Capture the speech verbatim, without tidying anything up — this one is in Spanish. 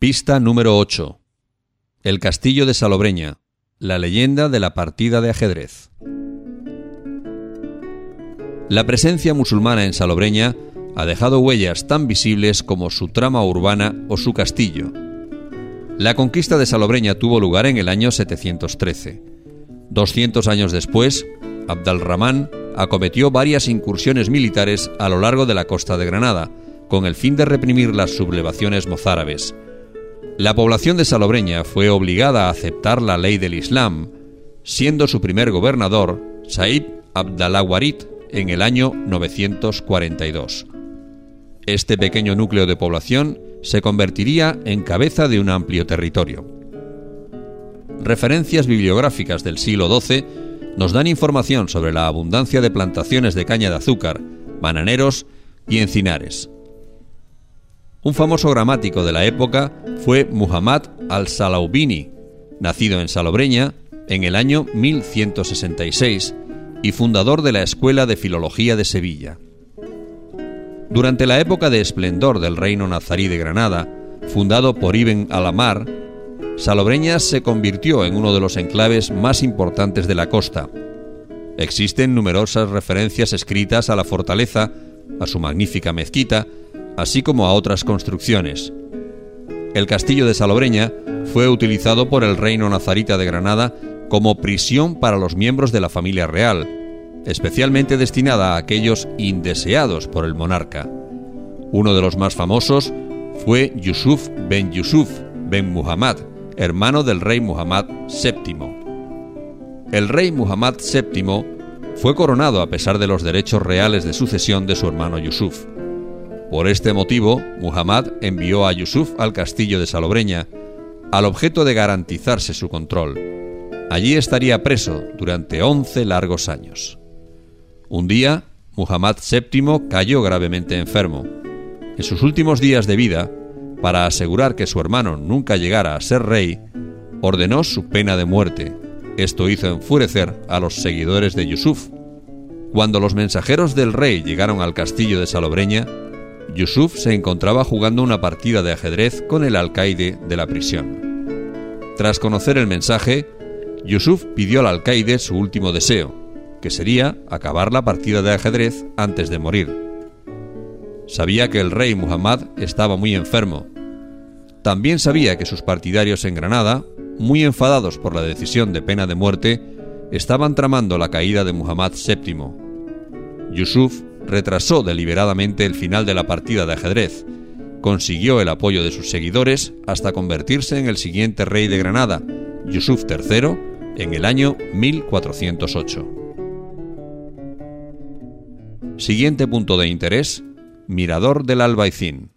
Pista número ocho. El castillo de Salobreña, la leyenda de la partida de ajedrez. La presencia musulmana en Salobreña ha dejado huellas tan visibles como su trama urbana o su castillo. La conquista de Salobreña tuvo lugar en el año setecientos trece. doscientos años después, Abd al-Rahman acometió varias incursiones militares a lo largo de la costa de Granada, con el fin de reprimir las sublevaciones mozárabes. La población de Salobreña fue obligada a aceptar la ley del Islam, siendo su primer gobernador Said Abd al-Warid en el año novecientos cuarenta y dos. Este pequeño núcleo de población se convertiría en cabeza de un amplio territorio. Referencias bibliográficas del siglo doce nos dan información sobre la abundancia de plantaciones de caña de azúcar, bananeros y encinares. Un famoso gramático de la época fue Muhammad al-Salaubini, nacido en Salobreña en el año mil ciento sesenta y seis y fundador de la Escuela de Filología de Sevilla. Durante la época de esplendor del reino nazarí de Granada, fundado por Ibn al-Amar, Salobreña se convirtió en uno de los enclaves más importantes de la costa. Existen numerosas referencias escritas a la fortaleza, a su magnífica mezquita, así como a otras construcciones. El castillo de Salobreña fue utilizado por el reino nazarita de Granada como prisión para los miembros de la familia real, especialmente destinada a aquellos indeseados por el monarca. Uno de los más famosos fue Yusuf ben Yusuf ben Muhammad, hermano del rey Muhammad séptimo. El rey Muhammad séptimo fue coronado a pesar de los derechos reales de sucesión de su hermano Yusuf. Por este motivo, Muhammad envió a Yusuf al castillo de Salobreña, al objeto de garantizarse su control. Allí estaría preso durante once largos años. Un día, Muhammad séptimo cayó gravemente enfermo. En sus últimos días de vida, para asegurar que su hermano nunca llegara a ser rey, ordenó su pena de muerte. Esto hizo enfurecer a los seguidores de Yusuf. Cuando los mensajeros del rey llegaron al castillo de Salobreña, Yusuf se encontraba jugando una partida de ajedrez con el alcaide de la prisión. Tras conocer el mensaje, Yusuf pidió al alcaide su último deseo, que sería acabar la partida de ajedrez antes de morir. Sabía que el rey Muhammad estaba muy enfermo. También sabía que sus partidarios en Granada, muy enfadados por la decisión de pena de muerte, estaban tramando la caída de Muhammad séptimo. Yusuf retrasó deliberadamente el final de la partida de ajedrez, consiguió el apoyo de sus seguidores hasta convertirse en el siguiente rey de Granada, Yusuf tercero, en el año mil cuatrocientos ocho. Siguiente punto de interés: Mirador del Albaicín.